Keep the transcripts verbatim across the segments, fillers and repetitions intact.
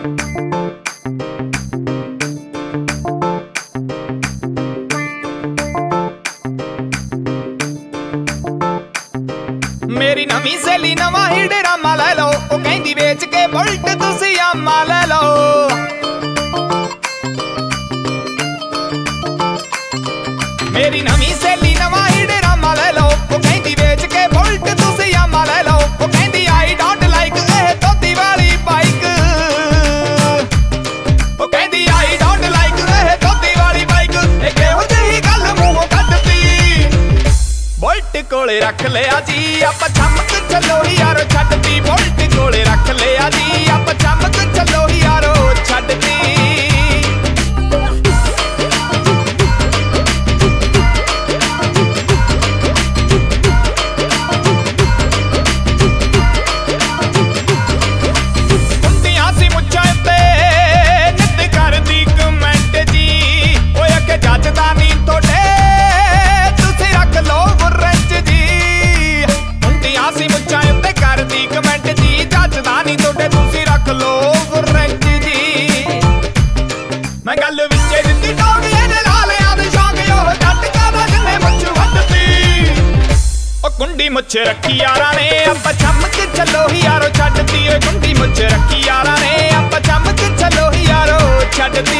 मेरी नवी सहेली नवा ही डरामा लै लो, ओ कहंदी बेच के बुलट तुसी आमा लै लो। मेरी नवी सहेली नवा ही डरामा लै लो, ओ कहंदी बेच के बुलट तुसी आमा लै लो। ओ कहंदी I don't like a dhoti वाली बाइक, ओ कहंदी I don't like a dhoti वाली बाइक। ए किहो जही गल मूंहों कड्डती, बुलट कोले रख लिया जी आपां चमक चलो यारो छड्डती। बुलट कोले रख लिया जी आपां चमक चलो यारो छड्डती। ਹੁੰਦੀਆਂ ਸੀ ਮੁੱਛਾਂ ਉੱਤੇ ਨਿੱਤ ਕਰਦੀ ਕਮੈਂਟ ਜੀ, ਓਏ ਅੱਗੇ ਜੱਜਦਾ ਨੀ ਤੁਹਾਡੇ ਤੁਸੀਂ ਰੱਖ ਲਓ ਵਾਰੰਟ ਜੀ। ਹੁੰਦੀਆਂ ਸੀ ਮੁੱਛਾਂ ਉੱਤੇ ਕਰਦੀ ਕਮੈਂਟ ਜੀ, ਜੱਜਦਾ ਨੀ ਤੁਹਾਡੇ ਤੁਸੀਂ ਰੱਖ ਲਓ ਵਾਰੰਟ ਜੀ। ਮੈਂ ਗੱਲ ਵਿੱਚੇ ਦਿੱਤੀ ਟੋਕ ਇਹਦੇ ਲਾਲਿਆਂ ਦੇ ਸ਼ੌਂਕ, ਉਹ ਜੱਟ ਕਾਦਾ ਜਿੰਨੇ ਮੁੱਛ ਵੱਢਤੀ। ਉਹ ਕੁੰਡੀ ਮੁੱਛ ਰੱਖੀ ਯਾਰਾਂ ਨੇ ਆਪਾਂ ਚਮਕ ਚੱਲੋ ਯਾਰੋ ਛੱਡਤੀ। ਓਏ ਕੁੰਡੀ ਮੁੱਛ ਰੱਖੀ ਯਾਰਾਂ ਨੇ ਆਪਾਂ ਚਮਕ ਚੱਲੋ ਯਾਰੋ ਛੱਡਤੀ।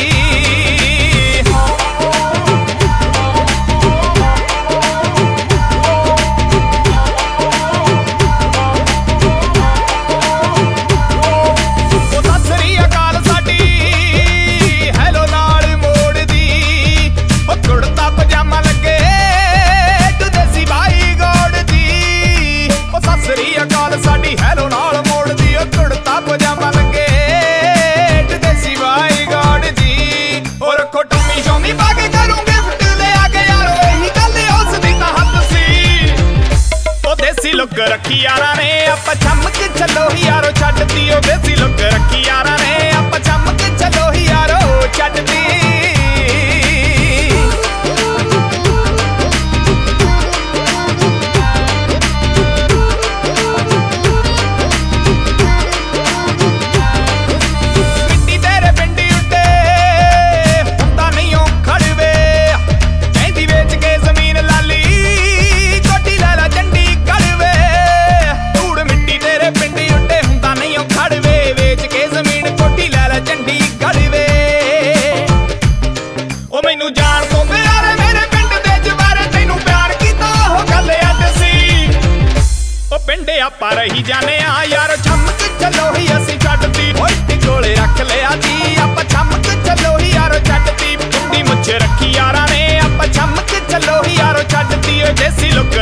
ਸਾਡੀ ਹੈਲੋ ਨਾਲ ਮੋੜਦੀ ਓ ਕੁੜਤਾ ਪਜਾਮਾ ਲੱਗੇ ਦੇਸੀ ਬਾਈ ਗਾਡ ਜੀ। ਓ ਰੱਖੋ ਟੋਮੀ ਸ਼ੋਮੀ ਪਾ ਕੇ ਕਰੂੰਗੇ ਫਿੱਟ ਲਿਆ ਕੇ ਯਾਰੋ, ਇਹੀ ਗੱਲ ਉਸ ਦੀ ਤਾਂ ਹੱਦ ਸੀ। ਓ ਦੇਸੀ ਲੁੱਕ ਰੱਖੀ ਯਾਰਾਂ ਨੇ ਆਪਾਂ ਚਮਕ ਚੱਲੋ ਯਾਰੋ ਛੱਡਤੀ। ਓ ਦੇਸੀ ਲੁੱਕ ਰੱਖੀ ਯਾਰਾਂ ਨੇ ਆਪਾਂ ਚਮਕ ਚੱਲੋ ਯਾਰੋ ਛੱਡਤੀ। ਮੈਨੂੰ ਜਾਣ ਤੋਂ ਪਿਆਰੇ ਮੇਰੇ ਪਿੰਡ ਦੇ ਜਵਾਰੇ, ਤੈਨੂੰ ਪਿਆਰ ਕੀਤਾ ਉਹ ਗੱਲ ਅੱਡ ਸੀ। ਉਹ ਪਿੰਡ ਆਪਾਂ ਰਹੀ ਜਾਣੇ ਆ ਯਾਰ ਚਮਕ ਚੱਲੋ ਹੀ ਅਸੀਂ ਛੱਡਤੀ। ਓਏ ਕੋਲੇ ਰੱਖ ਲਿਆ ਜੀ ਆਪਾਂ ਚਮਕ ਚੱਲੋ ਹੀ ਯਾਰੋ ਛੱਡਤੀ। ਕੁੰਡੀ ਮੁੱਛ ਰੱਖੀ ਯਾਰਾਂ ਨੇ ਆਪਾਂ ਚਮਕ ਚੱਲੋ ਹੀ ਯਾਰੋ ਛੱਡਤੀ। ਓਏ ਦੇਸੀ ਲੁੱਕ